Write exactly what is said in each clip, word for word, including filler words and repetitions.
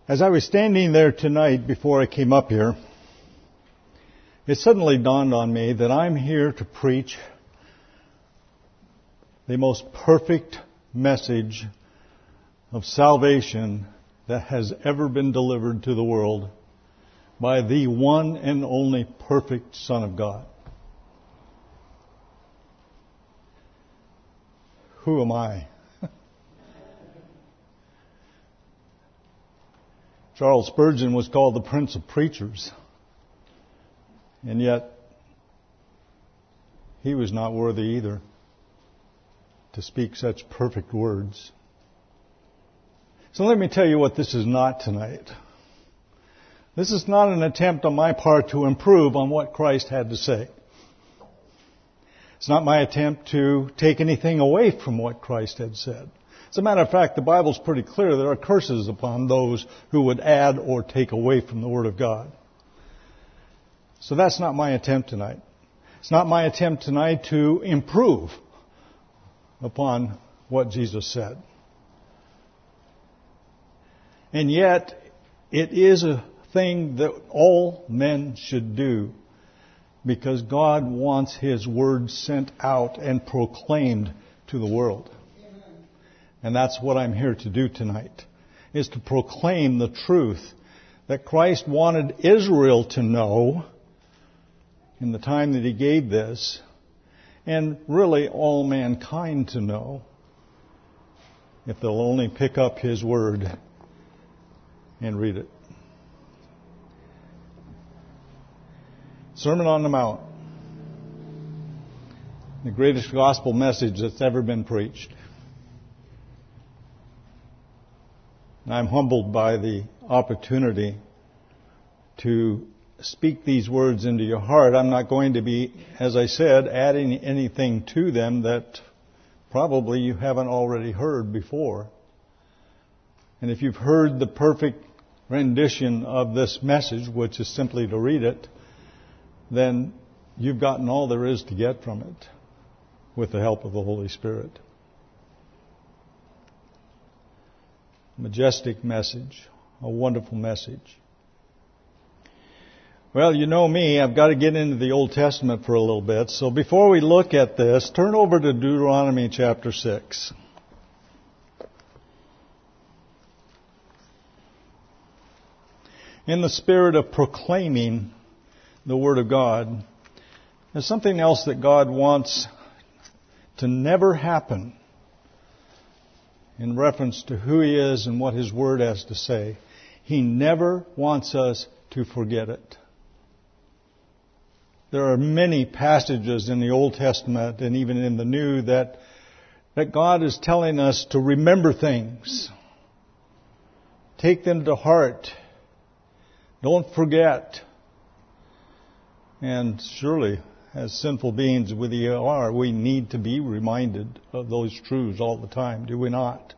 As I was standing there tonight before I came up here, it suddenly dawned on me that I'm here to preach the most perfect message of salvation that has ever been delivered to the world by the one and only perfect Son of God. Who am I? Charles Spurgeon was called the Prince of Preachers, and yet he was not worthy either to speak such perfect words. So let me tell you what this is not tonight. This is not an attempt on my part to improve on what Christ had to say. It's not my attempt to take anything away from what Christ had said. As a matter of fact, the Bible's pretty clear. There are curses upon those who would add or take away from the Word of God. So that's not my attempt tonight. It's not my attempt tonight to improve upon what Jesus said. And yet, it is a thing that all men should do, because God wants His Word sent out and proclaimed to the world. And that's what I'm here to do tonight, is to proclaim the truth that Christ wanted Israel to know in the time that He gave this, and really all mankind to know, if they'll only pick up His Word and read it. Sermon on the Mount, the greatest gospel message that's ever been preached. I'm humbled by the opportunity to speak these words into your heart. I'm not going to be, as I said, adding anything to them that probably you haven't already heard before. And if you've heard the perfect rendition of this message, which is simply to read it, then you've gotten all there is to get from it with the help of the Holy Spirit. Majestic message, a wonderful message. Well, you know me, I've got to get into the Old Testament for a little bit. So before we look at this, turn over to Deuteronomy chapter six. In the spirit of proclaiming the Word of God, there's something else that God wants to never happen in reference to who He is and what His Word has to say. He never wants us to forget it. There are many passages in the Old Testament and even in the New that, that God is telling us to remember things. Take them to heart. Don't forget. And surely, as sinful beings we are, we need to be reminded of those truths all the time, do we not?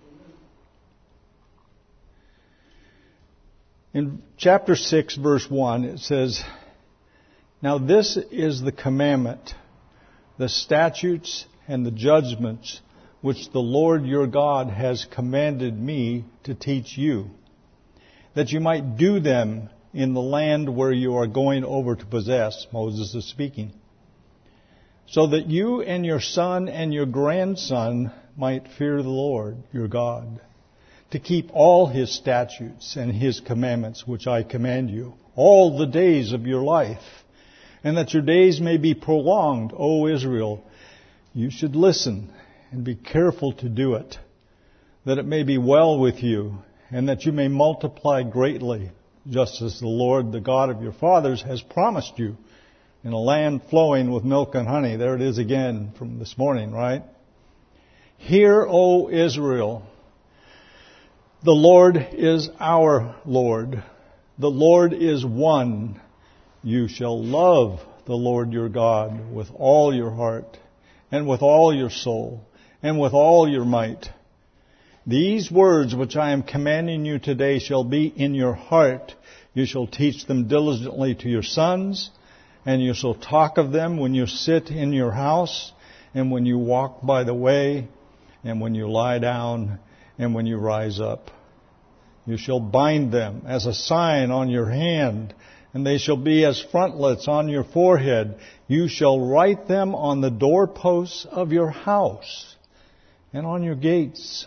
In chapter six, verse one, it says, "Now this is the commandment, the statutes and the judgments which the Lord your God has commanded me to teach you, that you might do them in the land where you are going over to possess." Moses is speaking. "So that you and your son and your grandson might fear the Lord your God, to keep all His statutes and His commandments which I command you, all the days of your life, and that your days may be prolonged, O Israel. You should listen and be careful to do it, that it may be well with you, and that you may multiply greatly, just as the Lord, the God of your fathers, has promised you, in a land flowing with milk and honey." There it is again from this morning, right? "Hear, O Israel, the Lord is our Lord. The Lord is one. You shall love the Lord your God with all your heart, and with all your soul, and with all your might. These words which I am commanding you today shall be in your heart. You shall teach them diligently to your sons, and you shall talk of them when you sit in your house, and when you walk by the way, and when you lie down, and when you rise up. You shall bind them as a sign on your hand, and they shall be as frontlets on your forehead. You shall write them on the doorposts of your house and on your gates.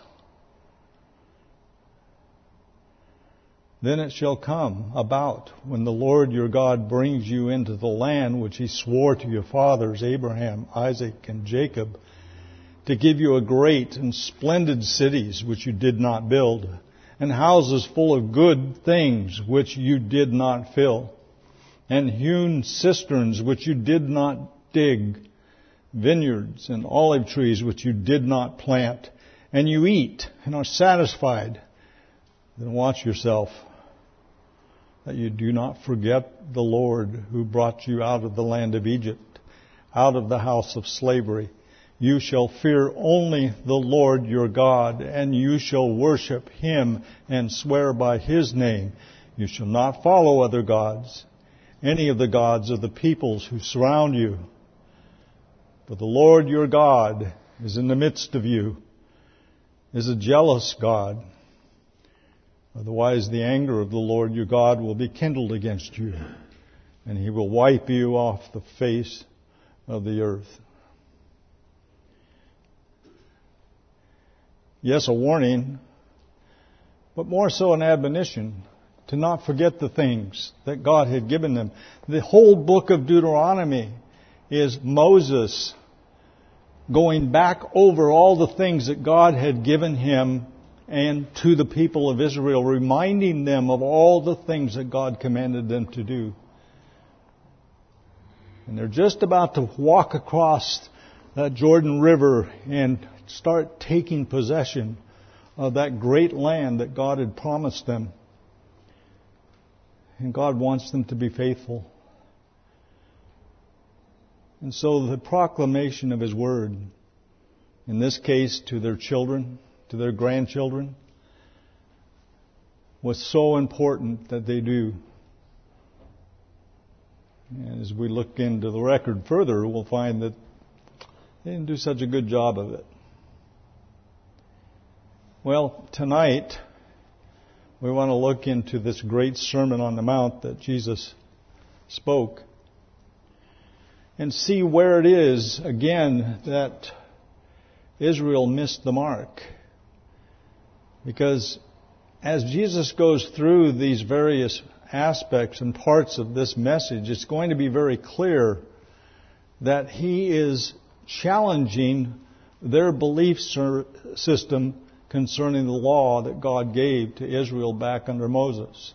Then it shall come about, when the Lord your God brings you into the land which He swore to your fathers, Abraham, Isaac, and Jacob, to give you a great and splendid cities which you did not build, and houses full of good things which you did not fill, and hewn cisterns which you did not dig, vineyards and olive trees which you did not plant, and you eat and are satisfied. Then watch yourself, that you do not forget the Lord who brought you out of the land of Egypt, out of the house of slavery. You shall fear only the Lord your God, and you shall worship Him and swear by His name. You shall not follow other gods, any of the gods of the peoples who surround you. For the Lord your God is in the midst of you, is a jealous God. Otherwise the anger of the Lord your God will be kindled against you, and He will wipe you off the face of the earth. Yes, a warning, but more so an admonition to not forget the things that God had given them. The whole book of Deuteronomy is Moses going back over all the things that God had given him and to the people of Israel, reminding them of all the things that God commanded them to do. And they're just about to walk across that Jordan River and start taking possession of that great land that God had promised them. And God wants them to be faithful. And so the proclamation of His Word, in this case to their children, to their grandchildren, was so important that they do. And as we look into the record further, we'll find that they didn't do such a good job of it. Well, tonight we want to look into this great Sermon on the Mount that Jesus spoke and see where it is, again, that Israel missed the mark. Because as Jesus goes through these various aspects and parts of this message, it's going to be very clear that He is challenging their belief system concerning the law that God gave to Israel back under Moses.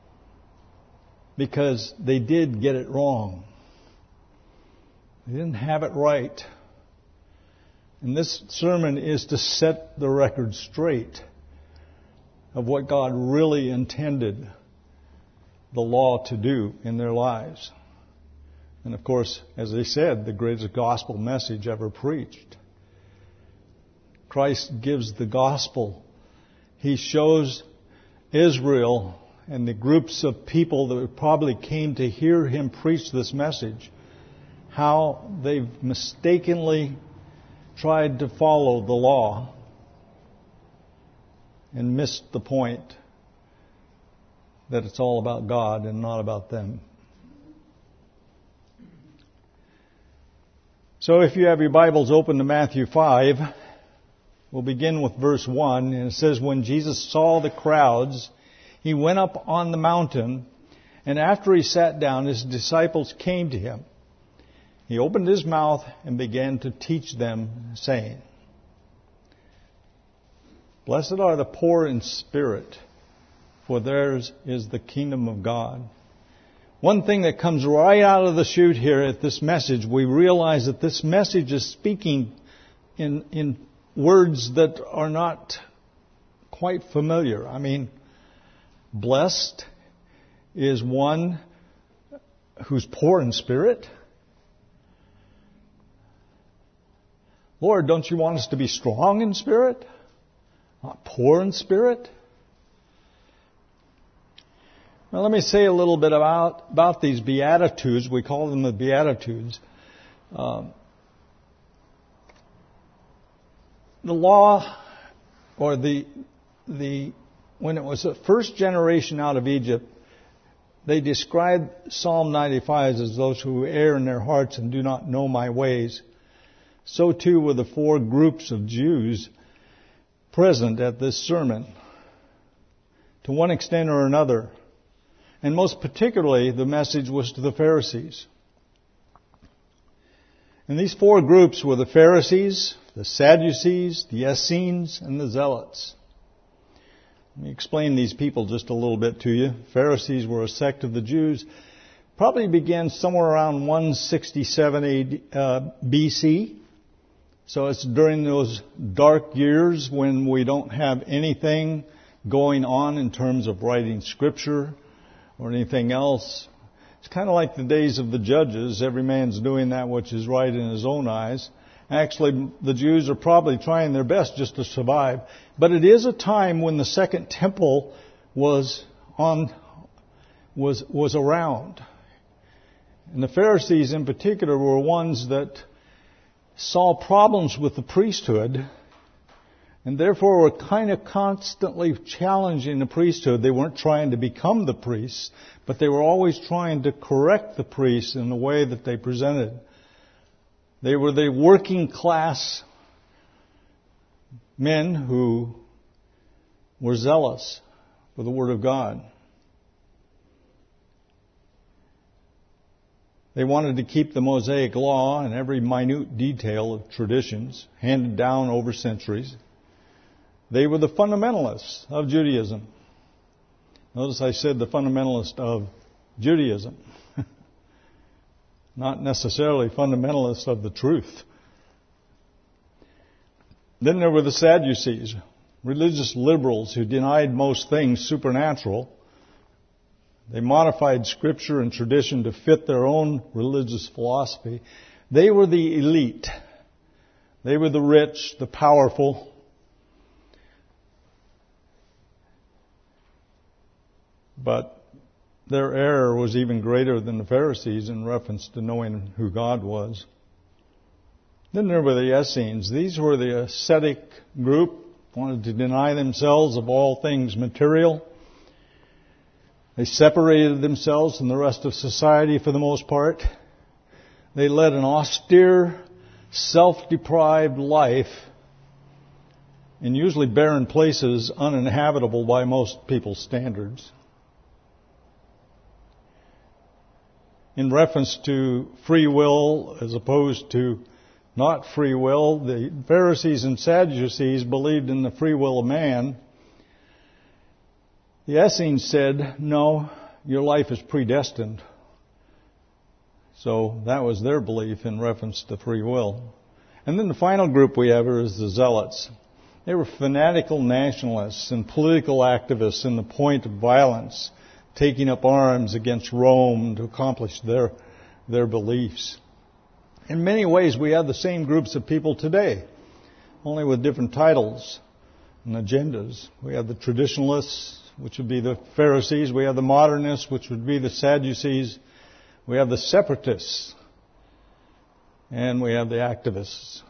Because they did get it wrong. They didn't have it right. And this sermon is to set the record straight of what God really intended the law to do in their lives. And of course, as they said, the greatest gospel message ever preached. Christ gives the gospel. He shows Israel and the groups of people that probably came to hear Him preach this message how they've mistakenly tried to follow the law and missed the point that it's all about God and not about them. So if you have your Bibles open to Matthew five, we'll begin with verse one, and it says, "When Jesus saw the crowds, He went up on the mountain, and after He sat down, His disciples came to Him. He opened His mouth and began to teach them, saying, 'Blessed are the poor in spirit, for theirs is the kingdom of God.'" One thing that comes right out of the chute here at this message, we realize that this message is speaking in, in words that are not quite familiar. I mean, blessed is one who's poor in spirit. Lord, don't you want us to be strong in spirit? Not poor in spirit? Now let me say a little bit about, about these Beatitudes. We call them the Beatitudes. Um, the law, or the, the when it was the first generation out of Egypt, they described Psalm ninety-five as those who err in their hearts and do not know my ways. So too were the four groups of Jews present at this sermon, to one extent or another. And most particularly, the message was to the Pharisees. And these four groups were the Pharisees, the Sadducees, the Essenes, and the Zealots. Let me explain these people just a little bit to you. Pharisees were a sect of the Jews. Probably began somewhere around one sixty-seven A D, uh, B C. So it's during those dark years when we don't have anything going on in terms of writing Scripture or anything else. It's kind of like the days of the judges. Every man's doing that which is right in his own eyes. Actually, the Jews are probably trying their best just to survive. But it is a time when the Second Temple was on, was, was around. And the Pharisees in particular were ones that saw problems with the priesthood and therefore were kind of constantly challenging the priesthood. They weren't trying to become the priests, but they were always trying to correct the priests in the way that they presented. They were the working class men who were zealous for the Word of God. They wanted to keep the Mosaic Law and every minute detail of traditions handed down over centuries. They were the fundamentalists of Judaism. Notice I said the fundamentalist of Judaism. Not necessarily fundamentalists of the truth. Then there were the Sadducees, religious liberals who denied most things supernatural. They modified Scripture and tradition to fit their own religious philosophy. They were the elite. They were the rich, the powerful. But their error was even greater than the Pharisees in reference to knowing who God was. Then there were the Essenes. These were the ascetic group, wanted to deny themselves of all things material. They separated themselves from the rest of society for the most part. They led an austere, self-deprived life in usually barren places, uninhabitable by most people's standards. In reference to free will as opposed to not free will, the Pharisees and Sadducees believed in the free will of man. The Essenes said, no, your life is predestined. So that was their belief in reference to free will. And then the final group we have is the Zealots. They were fanatical nationalists and political activists in the point of violence, taking up arms against Rome to accomplish their, their beliefs. In many ways, we have the same groups of people today, only with different titles and agendas. We have the traditionalists, which would be the Pharisees. We have the modernists, which would be the Sadducees. We have the separatists. And we have the activists.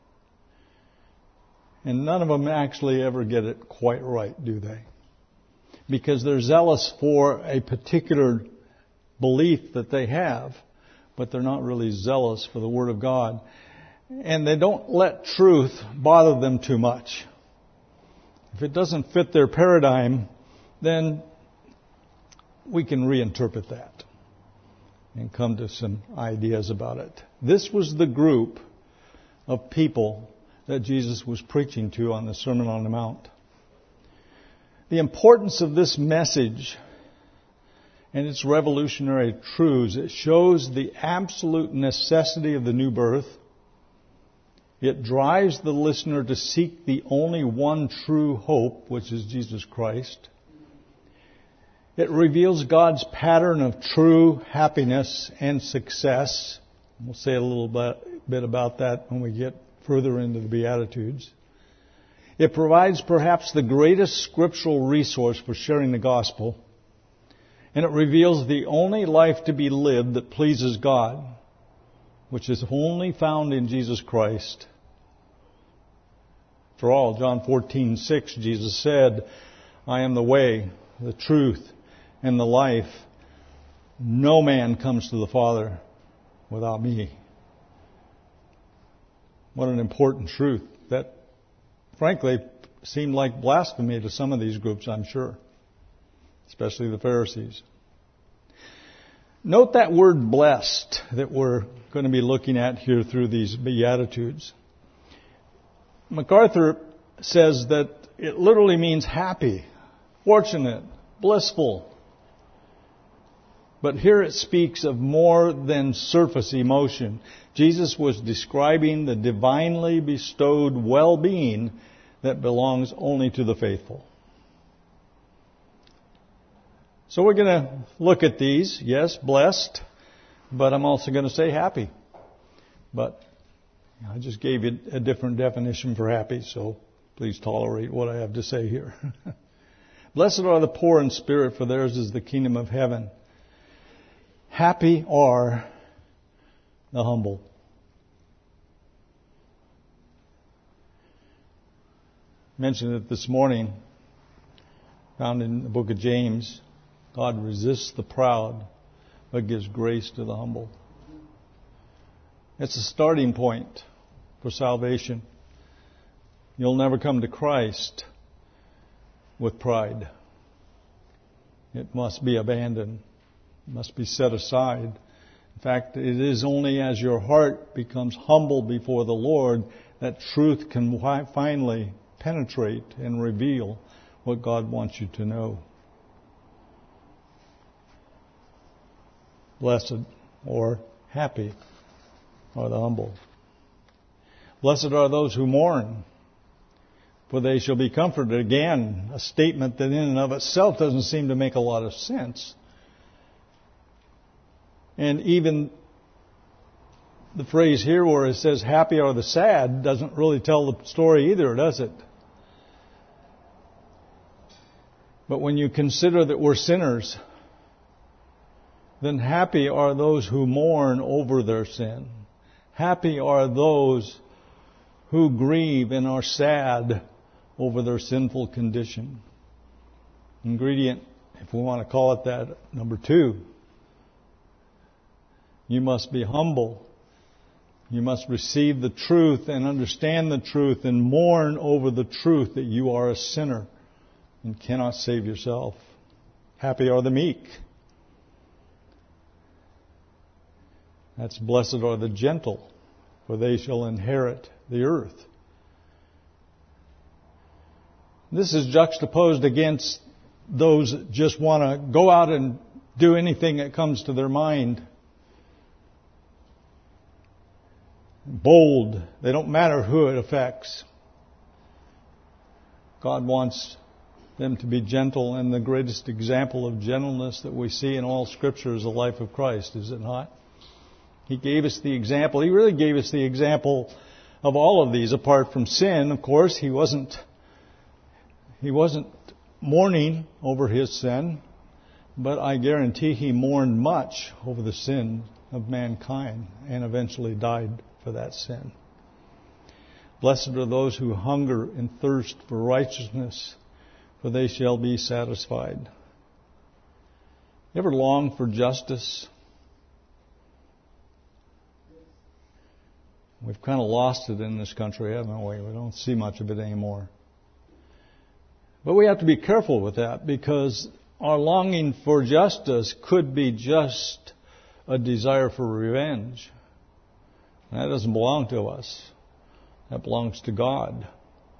And none of them actually ever get it quite right, do they? Because they're zealous for a particular belief that they have, but they're not really zealous for the Word of God. And they don't let truth bother them too much. If it doesn't fit their paradigm, then we can reinterpret that and come to some ideas about it. This was the group of people that Jesus was preaching to on the Sermon on the Mount. The importance of this message and its revolutionary truths, it shows the absolute necessity of the new birth. It drives the listener to seek the only one true hope, which is Jesus Christ. It reveals God's pattern of true happiness and success. We'll say a little bit about that when we get further into the Beatitudes. It provides perhaps the greatest scriptural resource for sharing the gospel. And it reveals the only life to be lived that pleases God, which is only found in Jesus Christ. After all, John fourteen six, Jesus said, I am the way, the truth, and the life. No man comes to the Father without me. What an important truth. That, frankly, seemed like blasphemy to some of these groups, I'm sure. Especially the Pharisees. Note that word blessed that we're going to be looking at here through these Beatitudes. MacArthur says that it literally means happy, fortunate, blissful. But here it speaks of more than surface emotion. Jesus was describing the divinely bestowed well-being that belongs only to the faithful. So we're going to look at these. Yes, blessed, but I'm also going to say happy. But I just gave you a different definition for happy, so please tolerate what I have to say here. Blessed are the poor in spirit, for theirs is the kingdom of heaven. Happy are the humble. I mentioned it this morning, found in the book of James. God resists the proud, but gives grace to the humble. It's a starting point for salvation. You'll never come to Christ with pride. It must be abandoned. It must be set aside. In fact, it is only as your heart becomes humble before the Lord that truth can finally penetrate and reveal what God wants you to know. Blessed or happy are the humble. Blessed are those who mourn, for they shall be comforted. Again, a statement that in and of itself doesn't seem to make a lot of sense. And even the phrase here where it says happy are the sad doesn't really tell the story either, does it? But when you consider that we're sinners, then happy are those who mourn over their sin. Happy are those who grieve and are sad over their sinful condition. Ingredient, if we want to call it that, number two. You must be humble. You must receive the truth and understand the truth and mourn over the truth that you are a sinner and cannot save yourself. Happy are the meek. That's blessed are the gentle, for they shall inherit the earth. This is juxtaposed against those that just want to go out and do anything that comes to their mind. Bold. They don't matter who it affects. God wants them to be gentle, and the greatest example of gentleness that we see in all Scripture is the life of Christ, is it not? He gave us the example. He really gave us the example of all of these, apart from sin. Of course, he wasn't, he wasn't mourning over his sin, but I guarantee he mourned much over the sin of mankind and eventually died for that sin. Blessed are those who hunger and thirst for righteousness, for they shall be satisfied. You ever long for justice? We've kind of lost it in this country, haven't we? We don't see much of it anymore. But we have to be careful with that, because our longing for justice could be just a desire for revenge. And that doesn't belong to us. That belongs to God.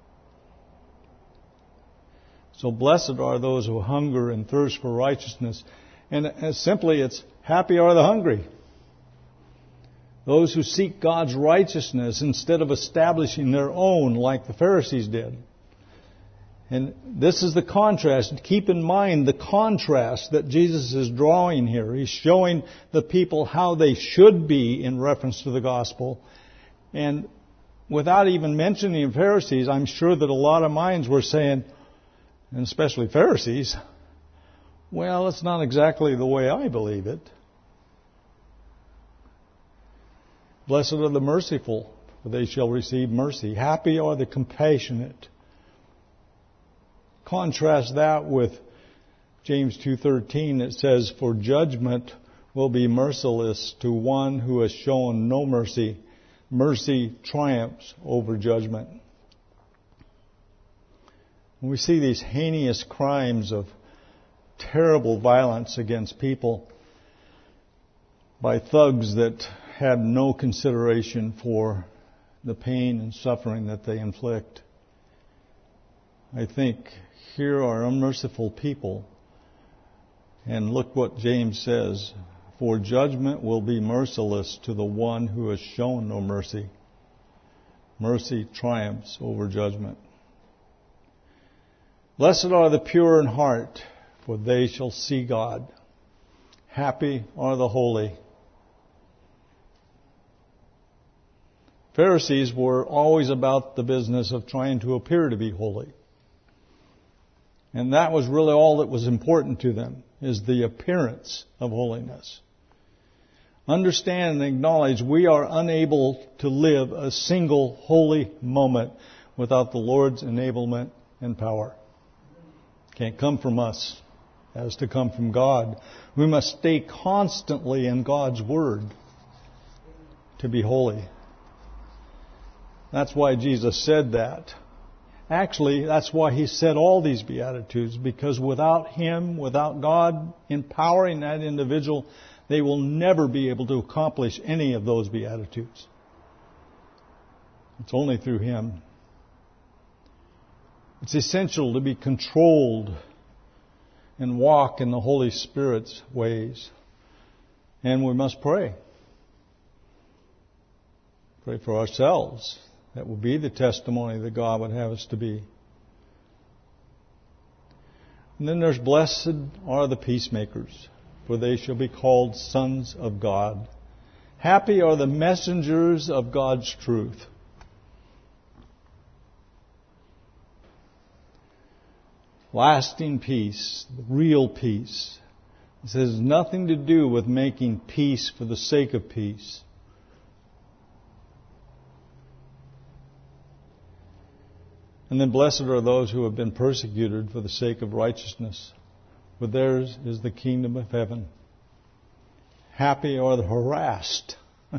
So blessed are those who hunger and thirst for righteousness. And as simply, it's happy are the hungry. Those who seek God's righteousness instead of establishing their own like the Pharisees did. And this is the contrast. Keep in mind the contrast that Jesus is drawing here. He's showing the people how they should be in reference to the gospel. And without even mentioning the Pharisees, I'm sure that a lot of minds were saying, and especially Pharisees, well, it's not exactly the way I believe it. Blessed are the merciful, for they shall receive mercy. Happy are the compassionate. Contrast that with James two thirteen. It says, "For judgment will be merciless to one who has shown no mercy. Mercy triumphs over judgment." When we see these heinous crimes of terrible violence against people by thugs that have no consideration for the pain and suffering that they inflict, I think here are unmerciful people. And look what James says, "For judgment will be merciless to the one who has shown no mercy. Mercy triumphs over judgment." Blessed are the pure in heart, for they shall see God. Happy are the holy. Pharisees were always about the business of trying to appear to be holy. And that was really all that was important to them, is the appearance of holiness. Understand and acknowledge we are unable to live a single holy moment without the Lord's enablement and power. Can't come from us. It has to come from God. We must stay constantly in God's Word to be holy. That's why Jesus said that. Actually, that's why He said all these Beatitudes, because without Him, without God empowering that individual, they will never be able to accomplish any of those Beatitudes. It's only through Him. It's essential to be controlled and walk in the Holy Spirit's ways. And we must pray. Pray for ourselves. That will be the testimony that God would have us to be. And then there's blessed are the peacemakers, for they shall be called sons of God. Happy are the messengers of God's truth. Lasting peace, real peace. This has nothing to do with making peace for the sake of peace. And then blessed are those who have been persecuted for the sake of righteousness, for theirs is the kingdom of heaven. Happy are the harassed,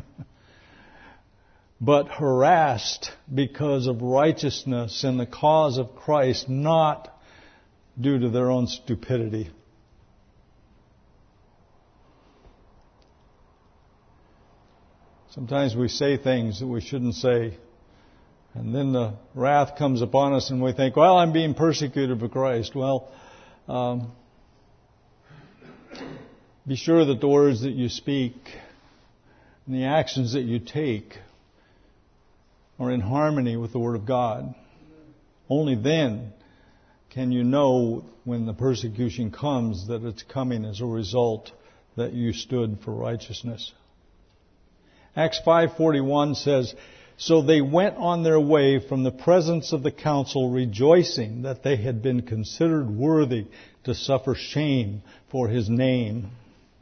but harassed because of righteousness and the cause of Christ, not due to their own stupidity. Sometimes we say things that we shouldn't say. And then the wrath comes upon us and we think, well, I'm being persecuted for Christ. Well, um, be sure that the words that you speak and the actions that you take are in harmony with the Word of God. Only then can you know when the persecution comes that it's coming as a result that you stood for righteousness. Acts five forty-one says, "So they went on their way from the presence of the council, rejoicing that they had been considered worthy to suffer shame for His name."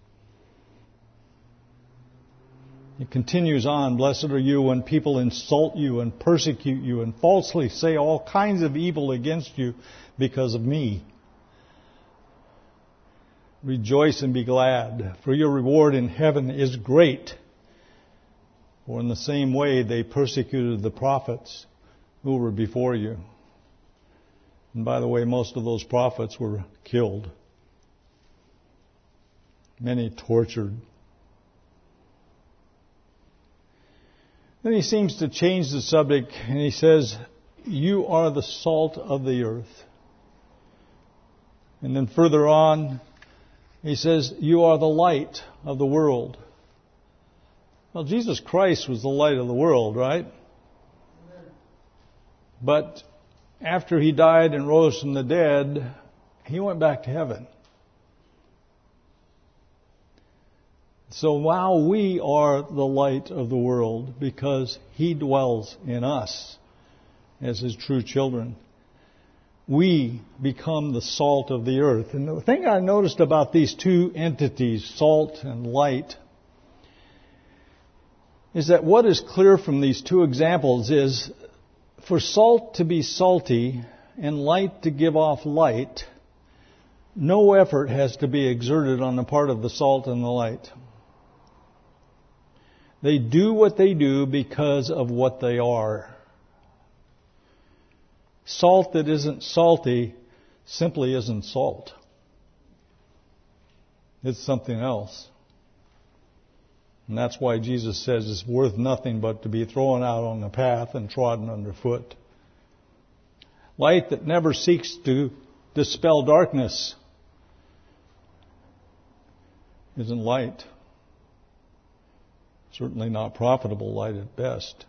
It continues on, "Blessed are you when people insult you and persecute you and falsely say all kinds of evil against you because of me. Rejoice and be glad, for your reward in heaven is great. For in the same way they persecuted the prophets who were before you." And by the way, most of those prophets were killed. Many tortured. Then he seems to change the subject and he says, "You are the salt of the earth." And then further on, he says, "You are the light of the world." Well, Jesus Christ was the light of the world, right? But after He died and rose from the dead, He went back to heaven. So now we are the light of the world because He dwells in us as His true children. We become the salt of the earth. And the thing I noticed about these two entities, salt and light, is that what is clear from these two examples is for salt to be salty, and light to give off light, no effort has to be exerted on the part of the salt and the light. They do what they do because of what they are. Salt that isn't salty simply isn't salt. It's something else. And that's why Jesus says it's worth nothing but to be thrown out on the path and trodden underfoot. Light that never seeks to dispel darkness isn't light. Certainly not profitable light at best.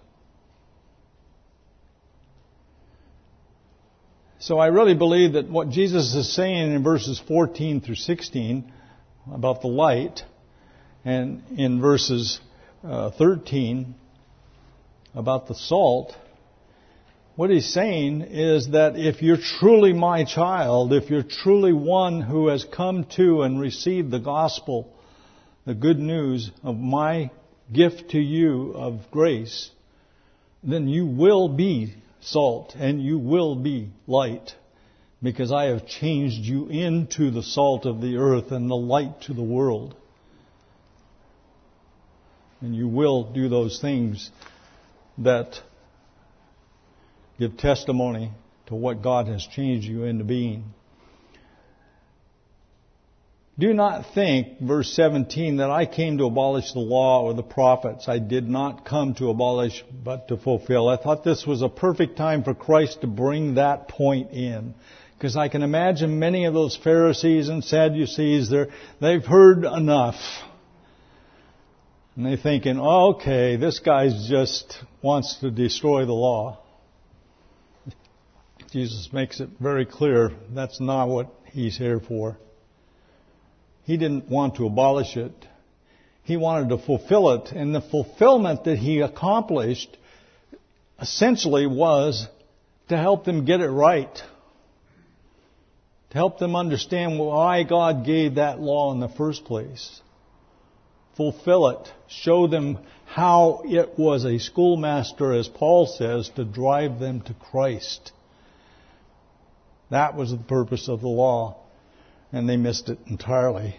So I really believe that what Jesus is saying in verses fourteen through sixteen about the light, and in verses uh, thirteen about the salt, what he's saying is that if you're truly my child, if you're truly one who has come to and received the gospel, the good news of my gift to you of grace, then you will be salt and you will be light, because I have changed you into the salt of the earth and the light to the world. And you will do those things that give testimony to what God has changed you into being. Do not think, verse seventeen, that I came to abolish the law or the prophets. I did not come to abolish, but to fulfill. I thought this was a perfect time for Christ to bring that point in. Because I can imagine many of those Pharisees and Sadducees, they're, they've heard enough. And they're thinking, oh, okay, this guy just wants to destroy the law. Jesus makes it very clear that's not what he's here for. He didn't want to abolish it. He wanted to fulfill it. And the fulfillment that he accomplished essentially was to help them get it right. To help them understand why God gave that law in the first place. Fulfill it. Show them how it was a schoolmaster, as Paul says, to drive them to Christ. That was the purpose of the law. And they missed it entirely.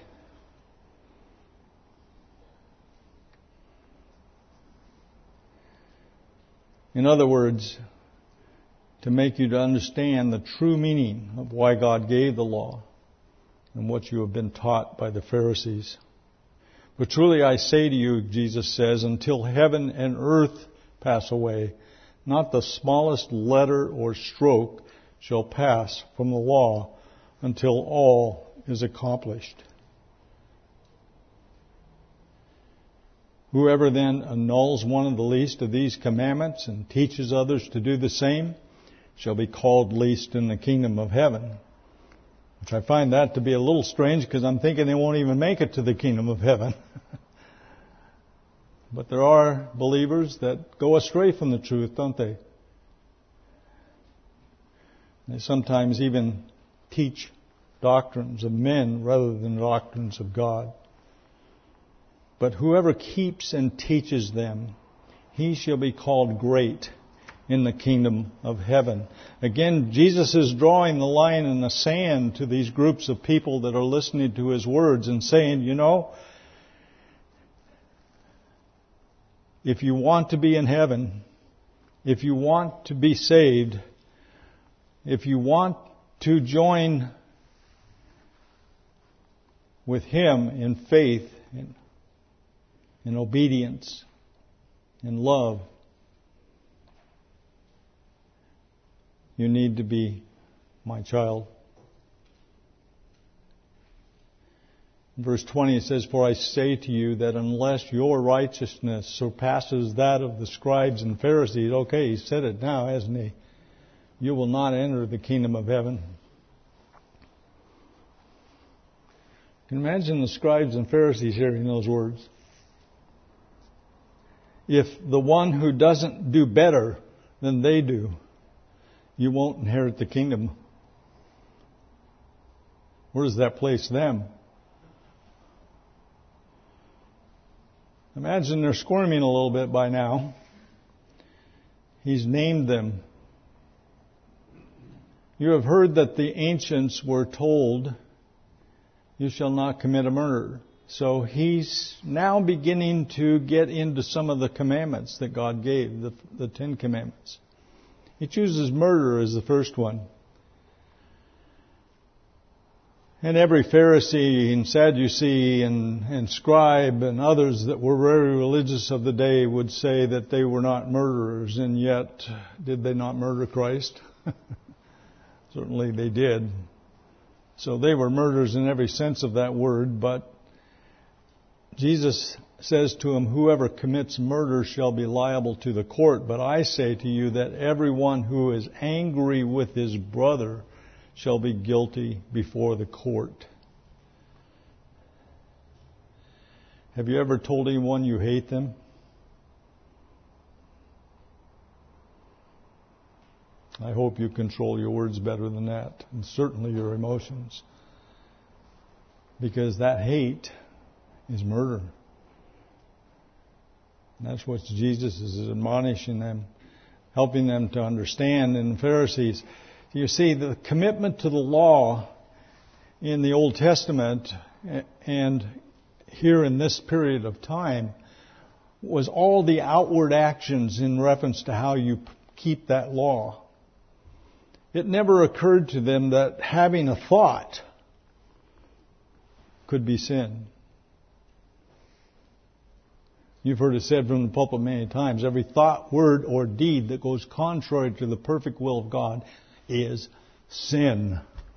In other words, to make you to understand the true meaning of why God gave the law and what you have been taught by the Pharisees. But truly I say to you, Jesus says, until heaven and earth pass away, not the smallest letter or stroke shall pass from the law until all is accomplished. Whoever then annuls one of the least of these commandments and teaches others to do the same shall be called least in the kingdom of heaven. Which I find that to be a little strange, because I'm thinking they won't even make it to the kingdom of heaven. But there are believers that go astray from the truth, don't they? They sometimes even teach doctrines of men rather than doctrines of God. But whoever keeps and teaches them, he shall be called great in the kingdom of heaven. Again, Jesus is drawing the line in the sand to these groups of people that are listening to his words and saying, you know, if you want to be in heaven, if you want to be saved, if you want to join with him in faith, in, in obedience, in love, you need to be my child. In verse twenty it says, for I say to you that unless your righteousness surpasses that of the scribes and Pharisees, okay, he said it now, hasn't he? You will not enter the kingdom of heaven. Can you imagine the scribes and Pharisees hearing those words? If the one who doesn't do better than they do, you won't inherit the kingdom. Where does that place them? Imagine they're squirming a little bit by now. He's named them. You have heard that the ancients were told, you shall not commit a murder. So he's now beginning to get into some of the commandments that God gave, the, the Ten Commandments. He chooses murder as the first one. And every Pharisee and Sadducee and, and scribe and others that were very religious of the day would say that they were not murderers, and yet did they not murder Christ? Certainly they did. So they were murderers in every sense of that word, but Jesus says to him, whoever commits murder shall be liable to the court. But I say to you that everyone who is angry with his brother shall be guilty before the court. Have you ever told anyone you hate them? I hope you control your words better than that, and certainly your emotions. Because that hate is murder. And that's what Jesus is admonishing them, helping them to understand. And the Pharisees, you see, the commitment to the law in the Old Testament and here in this period of time was all the outward actions in reference to how you keep that law. It never occurred to them that having a thought could be sin. You've heard it said from the pulpit many times, every thought, word, or deed that goes contrary to the perfect will of God is sin.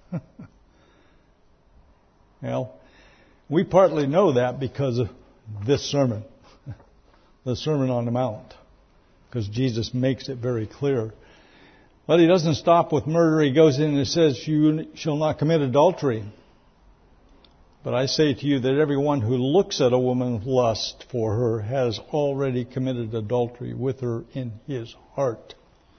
Well, we partly know that because of this sermon, the Sermon on the Mount, because Jesus makes it very clear. But he doesn't stop with murder. He goes in and says, you shall not commit adultery. But I say to you that everyone who looks at a woman with lust for her has already committed adultery with her in his heart.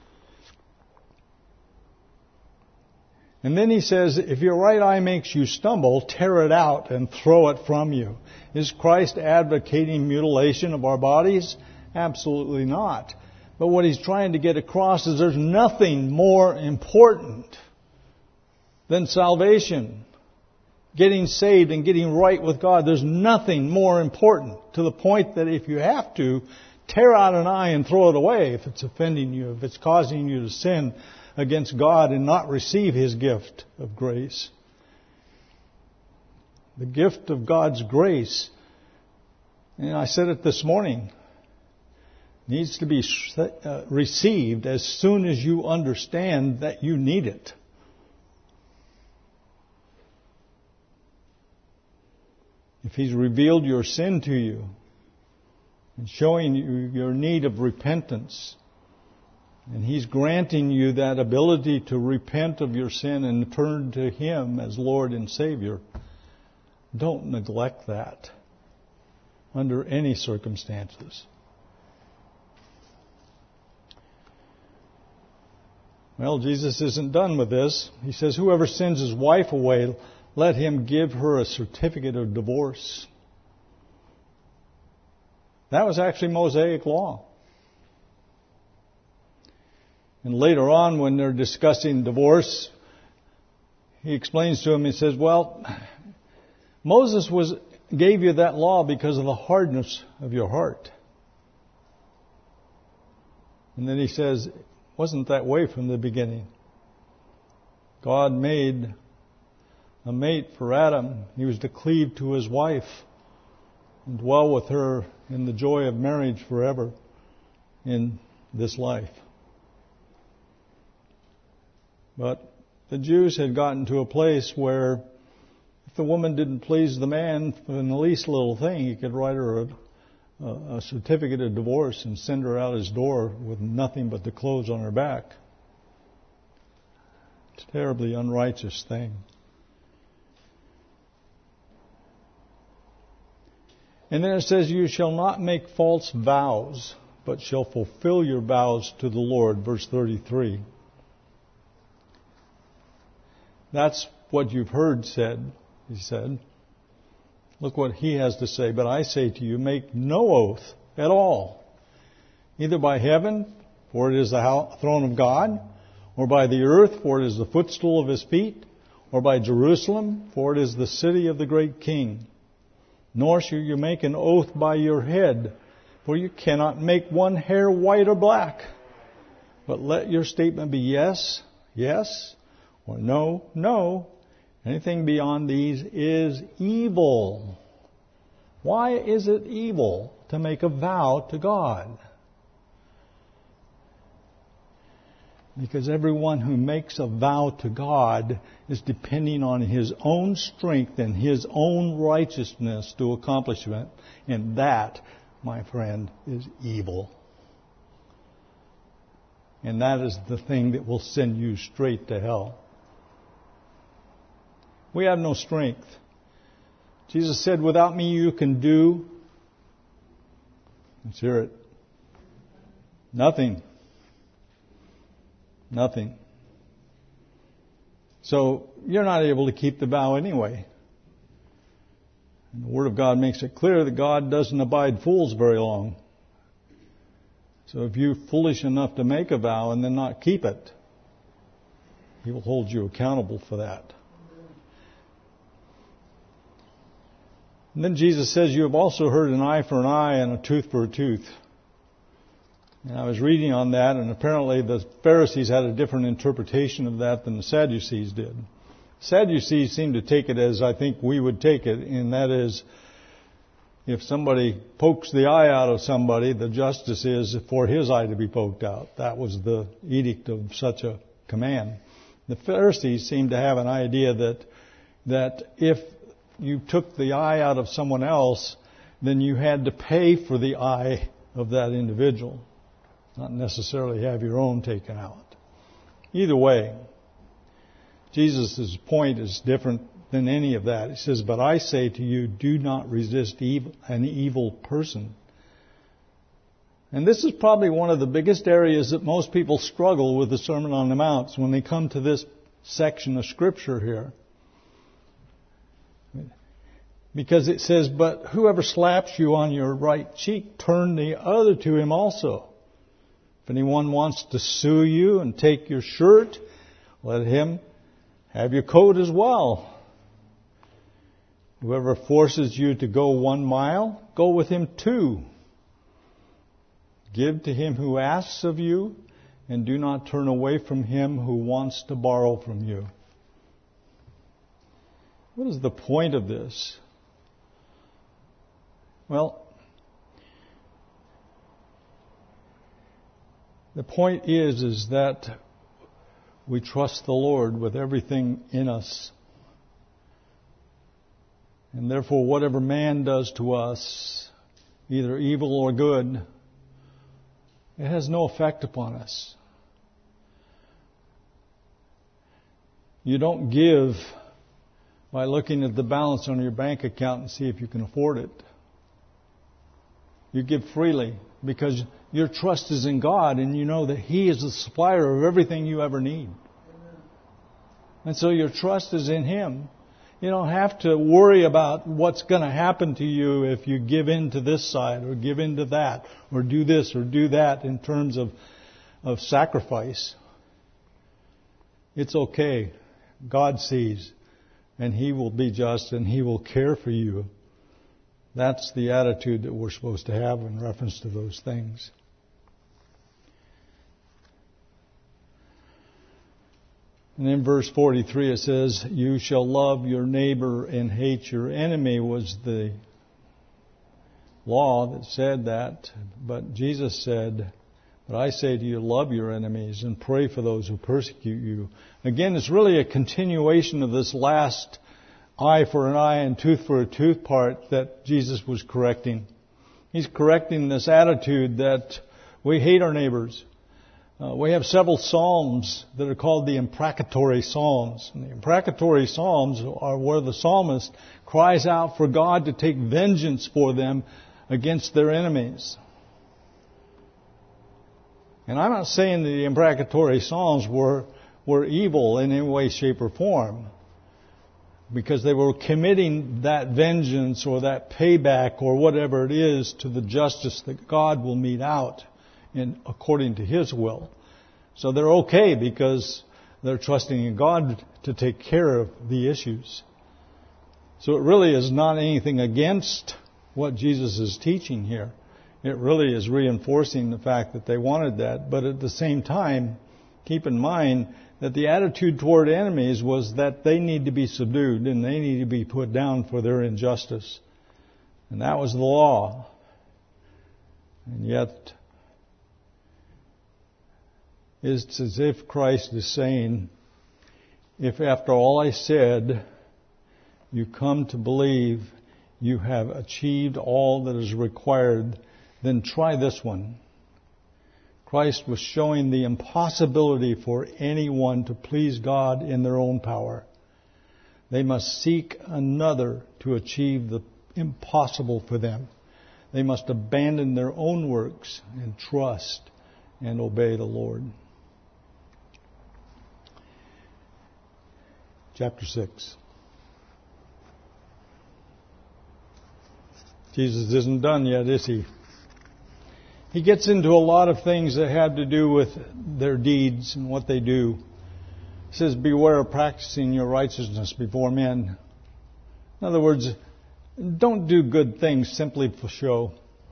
And then he says, if your right eye makes you stumble, tear it out and throw it from you. Is Christ advocating mutilation of our bodies? Absolutely not. But what he's trying to get across is there's nothing more important than salvation. Getting saved and getting right with God. There's nothing more important, to the point that if you have to, tear out an eye and throw it away if it's offending you, if it's causing you to sin against God and not receive His gift of grace. The gift of God's grace, and I said it this morning, needs to be uh, received as soon as you understand that you need it. If He's revealed your sin to you and showing you your need of repentance, and He's granting you that ability to repent of your sin and turn to Him as Lord and Savior, don't neglect that under any circumstances. Well, Jesus isn't done with this. He says, whoever sends his wife away, let him give her a certificate of divorce. That was actually Mosaic law. And later on, when they're discussing divorce, he explains to him, he says, well, Moses was gave you that law because of the hardness of your heart. And then he says, it wasn't that way from the beginning. God made a mate for Adam. He was to cleave to his wife and dwell with her in the joy of marriage forever in this life. But the Jews had gotten to a place where if the woman didn't please the man in the least little thing, he could write her a, a certificate of divorce and send her out his door with nothing but the clothes on her back. It's a terribly unrighteous thing. And then it says, you shall not make false vows, but shall fulfill your vows to the Lord. Verse thirty-three. That's what you've heard said, he said. Look what he has to say. But I say to you, make no oath at all, either by heaven, for it is the throne of God, or by the earth, for it is the footstool of his feet, or by Jerusalem, for it is the city of the great king. Nor shall you make an oath by your head, for you cannot make one hair white or black. But let your statement be yes, yes, or no, no. Anything beyond these is evil. Why is it evil to make a vow to God? Because everyone who makes a vow to God is depending on his own strength and his own righteousness to accomplish it. And that, my friend, is evil. And that is the thing that will send you straight to hell. We have no strength. Jesus said, without me you can do, let's hear it, nothing. Nothing. So you're not able to keep the vow anyway. And the Word of God makes it clear that God doesn't abide fools very long. So if you're foolish enough to make a vow and then not keep it, He will hold you accountable for that. And then Jesus says, you have also heard an eye for an eye and a tooth for a tooth. And I was reading on that, and apparently the Pharisees had a different interpretation of that than the Sadducees did. Sadducees seemed to take it as I think we would take it, and that is, if somebody pokes the eye out of somebody, the justice is for his eye to be poked out. That was the edict of such a command. The Pharisees seemed to have an idea that that if you took the eye out of someone else, then you had to pay for the eye of that individual, not necessarily have your own taken out. Either way, Jesus' point is different than any of that. He says, but I say to you, do not resist evil, an evil person. And this is probably one of the biggest areas that most people struggle with the Sermon on the Mount when they come to this section of Scripture here. Because it says, but whoever slaps you on your right cheek, turn the other to him also. If anyone wants to sue you and take your shirt, let him have your coat as well. Whoever forces you to go one mile, go with him two. Give to him who asks of you, and do not turn away from him who wants to borrow from you. What is the point of this? Well, the point is, is that we trust the Lord with everything in us. And therefore, whatever man does to us, either evil or good, it has no effect upon us. You don't give by looking at the balance on your bank account and see if you can afford it. You give freely because your trust is in God and you know that He is the supplier of everything you ever need. And so your trust is in Him. You don't have to worry about what's going to happen to you if you give in to this side or give in to that or do this or do that in terms of, of sacrifice. It's okay. God sees and He will be just and He will care for you. That's the attitude that we're supposed to have in reference to those things. And in verse forty-three it says, you shall love your neighbor and hate your enemy was the law that said that. But Jesus said, but I say to you, love your enemies and pray for those who persecute you. Again, it's really a continuation of this last eye for an eye and tooth for a tooth part that Jesus was correcting. He's correcting this attitude that we hate our neighbors. Uh, we have several psalms that are called the imprecatory psalms. And the imprecatory psalms are where the psalmist cries out for God to take vengeance for them against their enemies. And I'm not saying that the imprecatory psalms were, were evil in any way, shape, or form, because they were committing that vengeance or that payback or whatever it is to the justice that God will mete out in according to His will. So they're okay because they're trusting in God to take care of the issues. So it really is not anything against what Jesus is teaching here. It really is reinforcing the fact that they wanted that. But at the same time, keep in mind that the attitude toward enemies was that they need to be subdued and they need to be put down for their injustice. And that was the law. And yet, it's as if Christ is saying, if after all I said, you come to believe you have achieved all that is required, then try this one. Christ was showing the impossibility for anyone to please God in their own power. They must seek another to achieve the impossible for them. They must abandon their own works and trust and obey the Lord. Chapter six. Jesus isn't done yet, is he? He gets into a lot of things that have to do with their deeds and what they do. He says, beware of practicing your righteousness before men. In other words, don't do good things simply for show.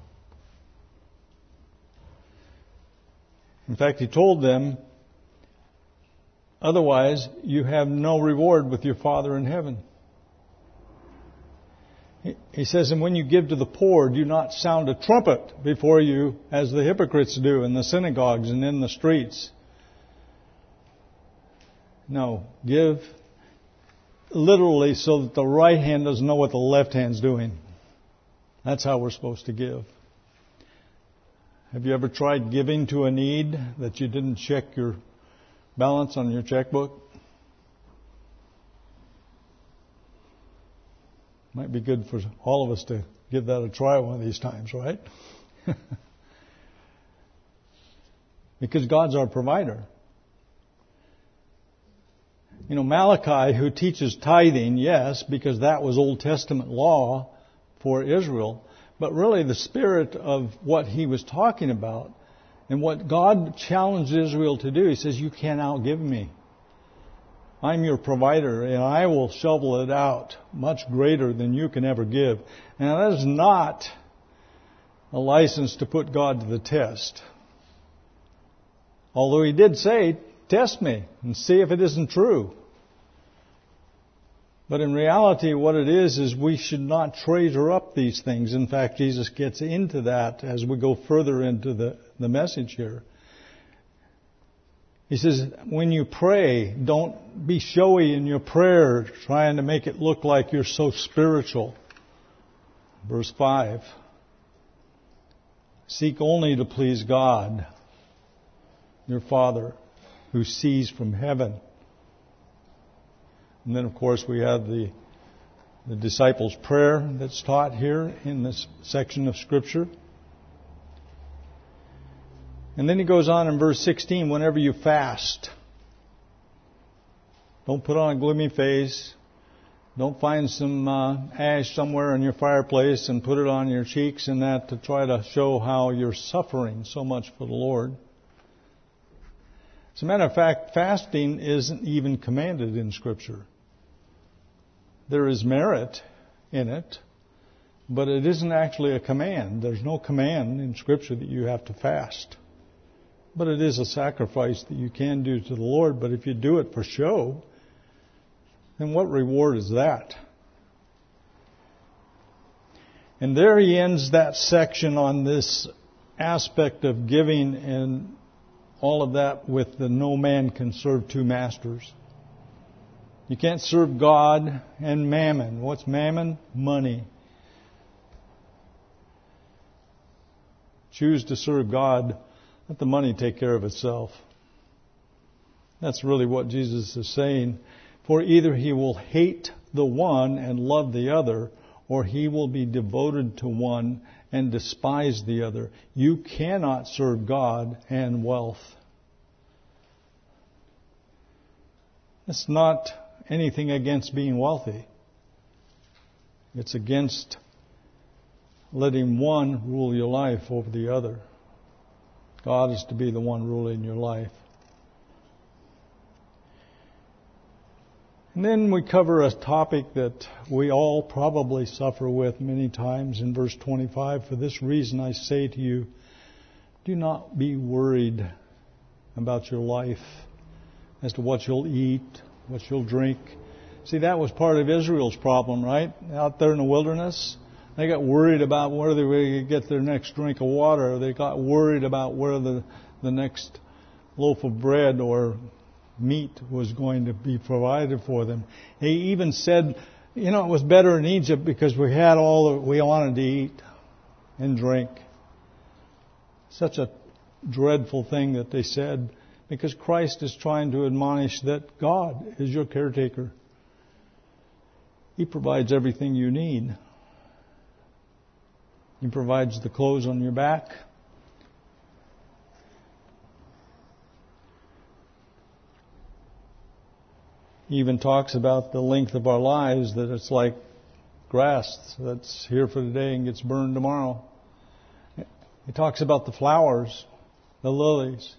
In fact, he told them, otherwise you have no reward with your Father in heaven. He says, and when you give to the poor, do not sound a trumpet before you, as the hypocrites do in the synagogues and in the streets. No, give literally so that the right hand doesn't know what the left hand's doing. That's how we're supposed to give. Have you ever tried giving to a need that you didn't check your balance on your checkbook? Might be good for all of us to give that a try one of these times, right? Because God's our provider. You know, Malachi, who teaches tithing, yes, because that was Old Testament law for Israel. But really the spirit of what he was talking about and what God challenged Israel to do, he says, you can't outgive me. I'm your provider, and I will shovel it out much greater than you can ever give. Now, that is not a license to put God to the test. Although he did say, test me and see if it isn't true. But in reality, what it is, is we should not treasure up these things. In fact, Jesus gets into that as we go further into the, the message here. He says, when you pray, don't be showy in your prayer, trying to make it look like you're so spiritual. Verse five. Seek only to please God, your Father, who sees from heaven. And then, of course, we have the, the disciples' prayer that's taught here in this section of Scripture. And then he goes on in verse sixteen, whenever you fast, don't put on a gloomy face. Don't find some uh, ash somewhere in your fireplace and put it on your cheeks and that to try to show how you're suffering so much for the Lord. As a matter of fact, fasting isn't even commanded in Scripture. There is merit in it, but it isn't actually a command. There's no command in Scripture that you have to fast. But it is a sacrifice that you can do to the Lord. But if you do it for show, then what reward is that? And there he ends that section on this aspect of giving and all of that with the no man can serve two masters. You can't serve God and mammon. What's mammon? Money. Choose to serve God. Let the money take care of itself. That's really what Jesus is saying. For either he will hate the one and love the other, or he will be devoted to one and despise the other. You cannot serve God and wealth. It's not anything against being wealthy. It's against letting one rule your life over the other. God is to be the one ruling your life. And then we cover a topic that we all probably suffer with many times in verse twenty-five. For this reason I say to you, do not be worried about your life as to what you'll eat, what you'll drink. See, that was part of Israel's problem, right? Out there in the wilderness, they got worried about where they were going to get their next drink of water. They got worried about where the, the next loaf of bread or meat was going to be provided for them. He even said, you know, it was better in Egypt because we had all that we wanted to eat and drink. Such a dreadful thing that they said, because Christ is trying to admonish that God is your caretaker. He provides everything you need. He provides the clothes on your back. He even talks about the length of our lives, that it's like grass that's here for today and gets burned tomorrow. He talks about the flowers, the lilies.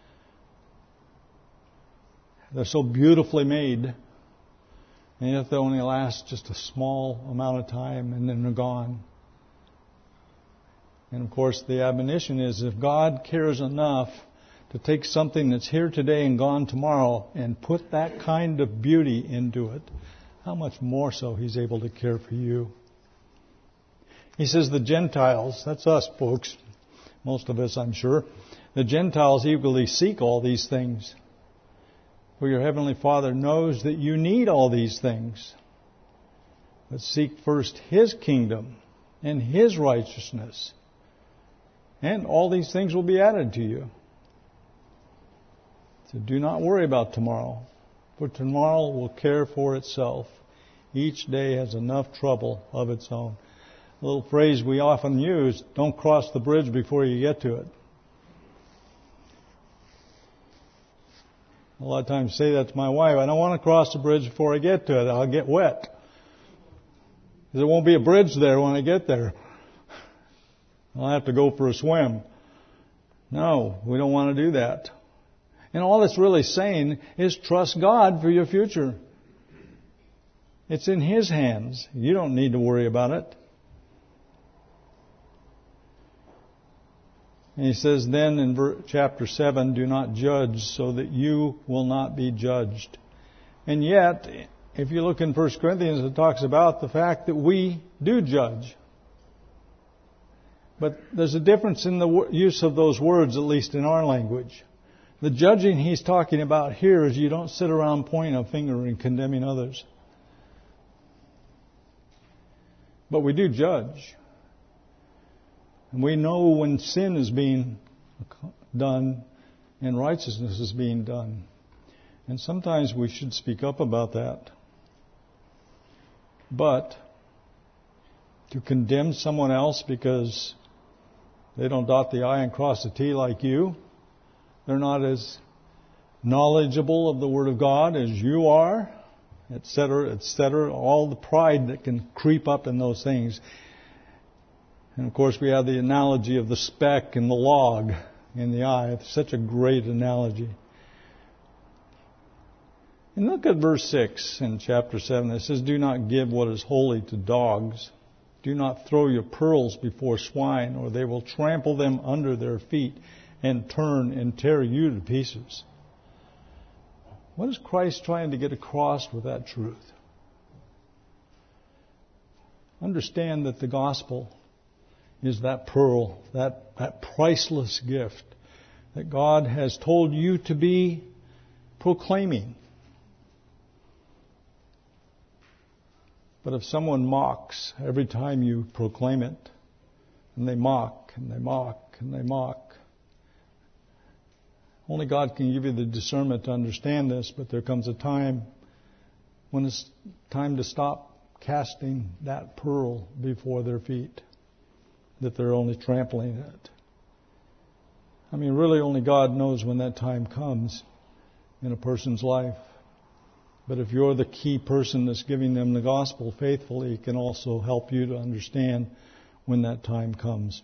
They're so beautifully made, and yet they only last just a small amount of time and then they're gone. And of course the admonition is, if God cares enough to take something that's here today and gone tomorrow and put that kind of beauty into it, how much more so He's able to care for you. He says the Gentiles, that's us folks, most of us I'm sure, the Gentiles eagerly seek all these things. For your Heavenly Father knows that you need all these things. But seek first His kingdom and His righteousness, and all these things will be added to you. So do not worry about tomorrow, for tomorrow will care for itself. Each day has enough trouble of its own. A little phrase we often use, don't cross the bridge before you get to it. A lot of times I say that to my wife, I don't want to cross the bridge before I get to it. I'll get wet. There won't be a bridge there when I get there. I'll have to go for a swim. No, we don't want to do that. And all it's really saying is trust God for your future. It's in His hands. You don't need to worry about it. And he says then in chapter seven, do not judge so that you will not be judged. And yet, if you look in First Corinthians, it talks about the fact that we do judge. But there's a difference in the use of those words, at least in our language. The judging he's talking about here is you don't sit around pointing a finger and condemning others. But we do judge. And we know when sin is being done and righteousness is being done. And sometimes we should speak up about that. But to condemn someone else because they don't dot the I and cross the T like you, they're not as knowledgeable of the Word of God as you are, et cetera, et cetera, all the pride that can creep up in those things. And of course we have the analogy of the speck and the log in the eye. It's such a great analogy. And look at verse six in chapter seven. It says, do not give what is holy to dogs. Do not throw your pearls before swine, or they will trample them under their feet and turn and tear you to pieces. What is Christ trying to get across with that truth? Understand that the gospel is that pearl, that, that priceless gift that God has told you to be proclaiming. But if someone mocks every time you proclaim it, and they mock, and they mock, and they mock, only God can give you the discernment to understand this, but there comes a time when it's time to stop casting that pearl before their feet, that they're only trampling it. I mean, really only God knows when that time comes in a person's life. But if you're the key person that's giving them the gospel faithfully, it can also help you to understand when that time comes.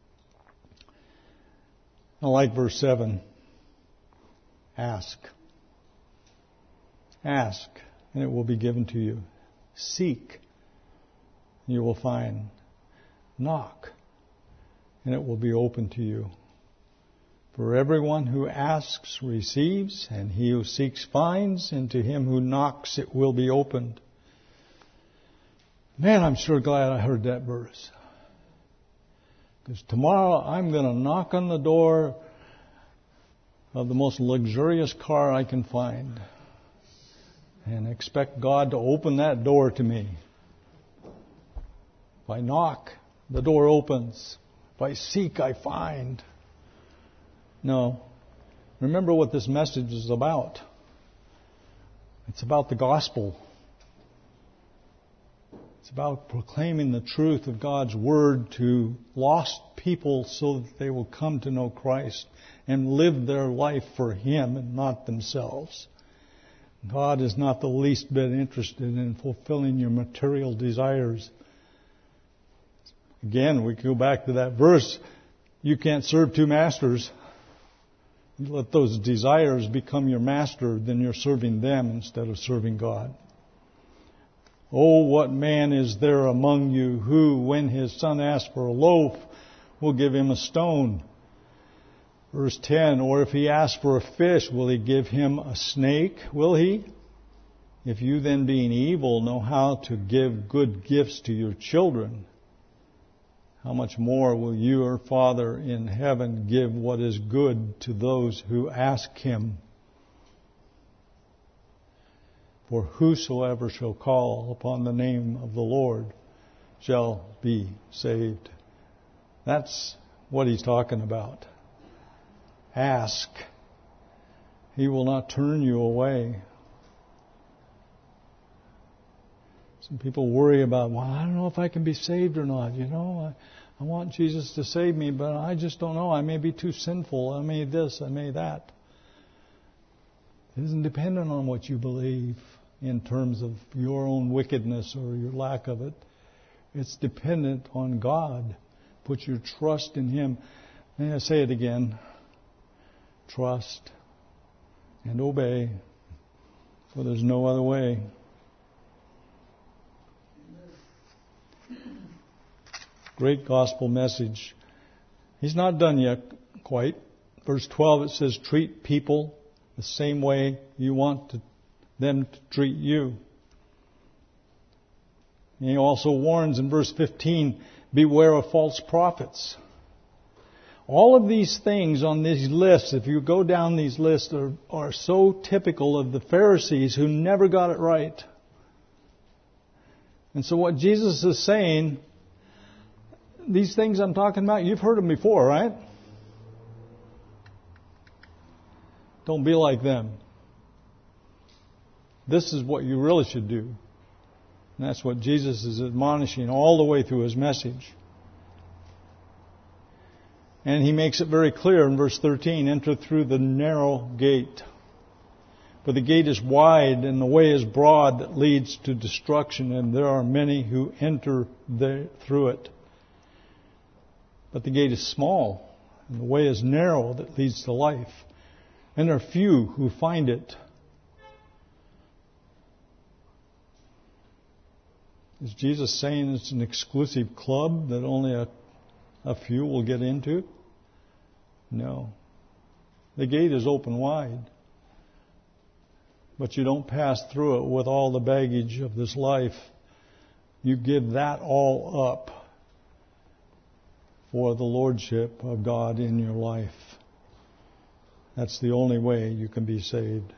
I like verse seven. Ask. Ask. and it will be given to you. Seek, and you will find. Knock, and it will be open to you. For everyone who asks receives, and he who seeks finds, and to him who knocks it will be opened. Man, I'm sure glad I heard that verse. Because tomorrow I'm going to knock on the door of the most luxurious car I can find and expect God to open that door to me. If I knock, the door opens. If I seek, I find. No. Remember what this message is about. It's about the gospel. It's about proclaiming the truth of God's Word to lost people so that they will come to know Christ and live their life for Him and not themselves. God is not the least bit interested in fulfilling your material desires. Again, we go back to that verse. You can't serve two masters. You let those desires become your master, then you're serving them instead of serving God. Oh, what man is there among you who, when his son asks for a loaf, will give him a stone? Verse ten, or if he asks for a fish, will he give him a snake? Will he? If you then, being evil, know how to give good gifts to your children, how much more will your Father in heaven give what is good to those who ask Him? For whosoever shall call upon the name of the Lord shall be saved. That's what He's talking about. Ask. He will not turn you away. Some people worry about, well, I don't know if I can be saved or not. You know, I, I want Jesus to save me, but I just don't know. I may be too sinful. I may this, I may that. It isn't dependent on what you believe in terms of your own wickedness or your lack of it. It's dependent on God. Put your trust in Him. May I say it again? Trust and obey, for there's no other way. Great gospel message. He's not done yet quite. Verse twelve, it says, treat people the same way you want to, them to treat you. And he also warns in verse fifteen, beware of false prophets. All of these things on these lists, if you go down these lists, are, are so typical of the Pharisees who never got it right. And so what Jesus is saying, these things I'm talking about, you've heard them before, right? Don't be like them. This is what you really should do. And that's what Jesus is admonishing all the way through His message. And He makes it very clear in verse thirteen, enter through the narrow gate. For the gate is wide and the way is broad that leads to destruction, and there are many who enter there through it. But the gate is small, and the way is narrow that leads to life, and there are few who find it. Is Jesus saying it's an exclusive club that only a, a few will get into? No. The gate is open wide. But you don't pass through it with all the baggage of this life. You give that all up for the Lordship of God in your life. That's the only way you can be saved.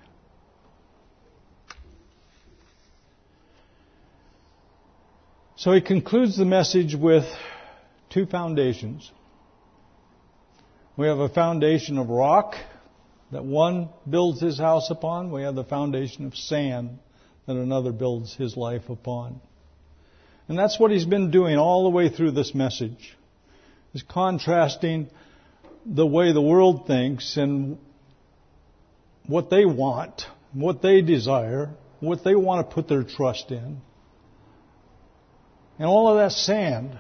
So he concludes the message with two foundations. We have a foundation of rock that one builds his house upon. We have the foundation of sand that another builds his life upon. And that's what he's been doing all the way through this message. Is contrasting the way the world thinks and what they want, what they desire, what they want to put their trust in. And all of that sand,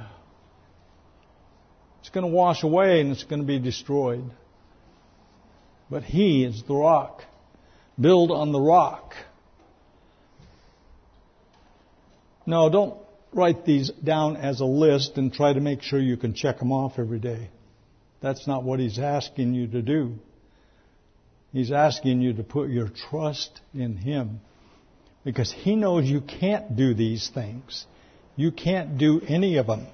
it's going to wash away and it's going to be destroyed. But He is the rock. Build on the rock. No, don't write these down as a list and try to make sure you can check them off every day. That's not what He's asking you to do. He's asking you to put your trust in Him, because He knows you can't do these things. You can't do any of them.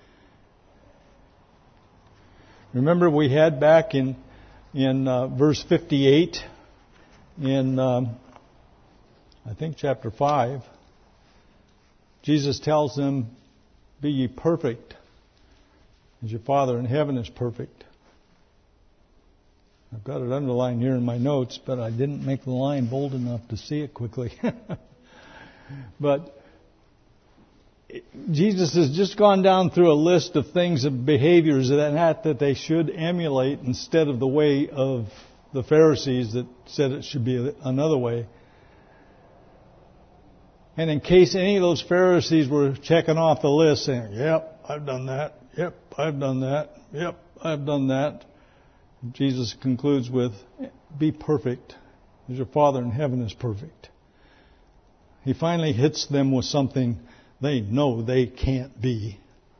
Remember, we had back in in uh, verse fifty-eight in um, I think chapter five, Jesus tells them, "Be ye perfect, as your Father in heaven is perfect." I've got it underlined here in my notes, but I didn't make the line bold enough to see it quickly. But Jesus has just gone down through a list of things, of behaviors that that they should emulate instead of the way of the Pharisees that said it should be another way. And in case any of those Pharisees were checking off the list saying, "Yep, I've done that. Yep, I've done that. Yep, I've done that," Jesus concludes with, "Be perfect, as your Father in heaven is perfect." He finally hits them with something they know they can't be.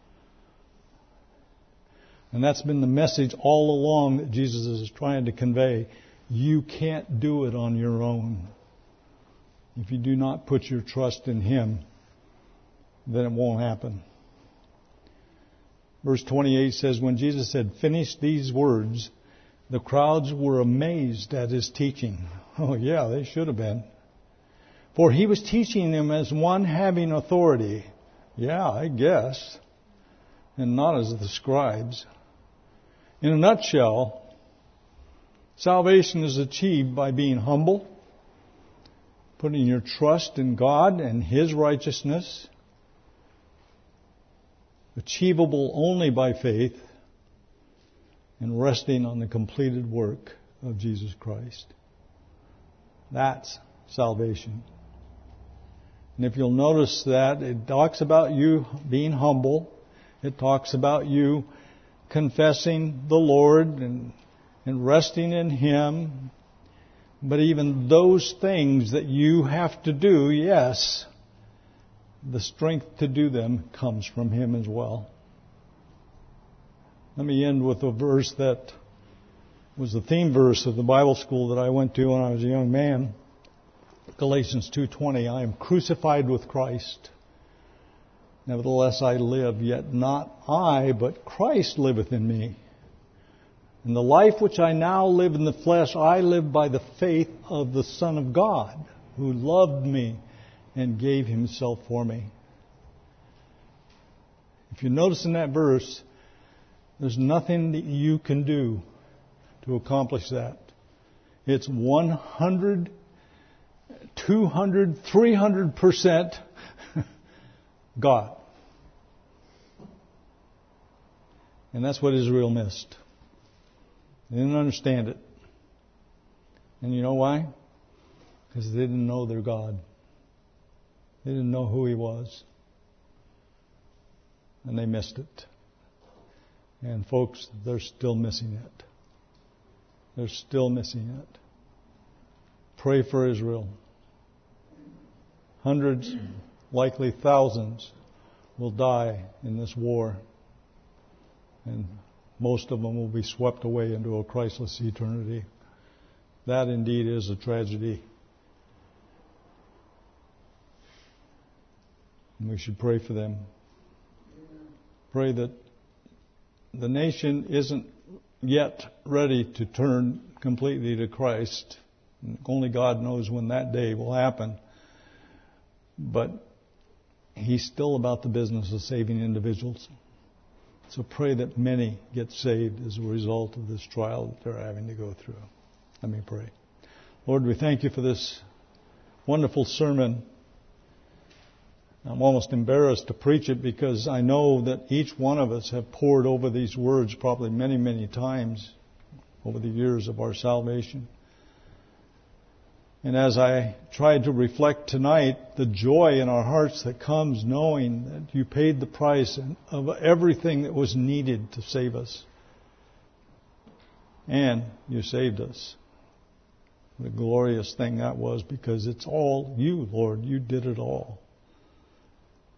And that's been the message all along that Jesus is trying to convey. You can't do it on your own. If you do not put your trust in Him, then it won't happen. Verse twenty-eight says, when Jesus had finished these words, the crowds were amazed at His teaching. Oh yeah, they should have been. For He was teaching them as one having authority. Yeah, I guess. And not as the scribes. In a nutshell, salvation is achieved by being humble, putting your trust in God and His righteousness, achievable only by faith, and resting on the completed work of Jesus Christ. That's salvation. And if you'll notice that, it talks about you being humble. It talks about you confessing the Lord and, and resting in Him. But even those things that you have to do, yes, the strength to do them comes from Him as well. Let me end with a verse that was the theme verse of the Bible school that I went to when I was a young man. Galatians two twenty, I am crucified with Christ. Nevertheless I live, yet not I, but Christ liveth in me. And the life which I now live in the flesh, I live by the faith of the Son of God, who loved me and gave Himself for me. If you notice in that verse, there's nothing that you can do to accomplish that. It's one hundred, two hundred, three hundred percent God. And that's what Israel missed. They didn't understand it. And you know why? Because they didn't know their God. They didn't know who He was. And they missed it. And folks, they're still missing it. They're still missing it. Pray for Israel. Hundreds, likely thousands, will die in this war. And most of them will be swept away into a Christless eternity. That indeed is a tragedy. And we should pray for them. Pray that the nation isn't yet ready to turn completely to Christ. Only God knows when that day will happen. But He's still about the business of saving individuals. So pray that many get saved as a result of this trial that they're having to go through. Let me pray. Lord, we thank You for this wonderful sermon. I'm almost embarrassed to preach it because I know that each one of us have pored over these words probably many, many times over the years of our salvation. And as I tried to reflect tonight, the joy in our hearts that comes knowing that You paid the price of everything that was needed to save us. And You saved us. What a glorious thing that was, because it's all You, Lord. You did it all.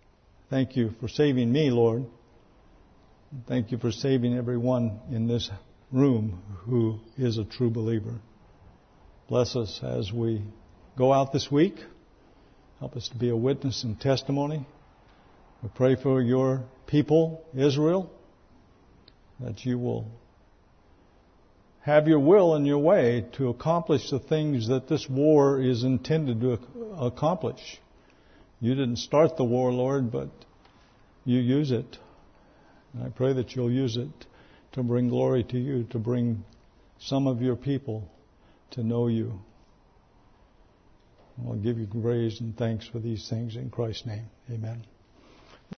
Thank you for saving me, Lord. Thank you for saving everyone in this room who is a true believer. Bless us as we go out this week. Help us to be a witness and testimony. We pray for your people, Israel, that you will have your will and your way to accomplish the things that this war is intended to accomplish. You didn't start the war, Lord, but you use it. And I pray that you'll use it to bring glory to you, to bring some of your people to know you. I'll give you praise and thanks for these things in Christ's name. Amen.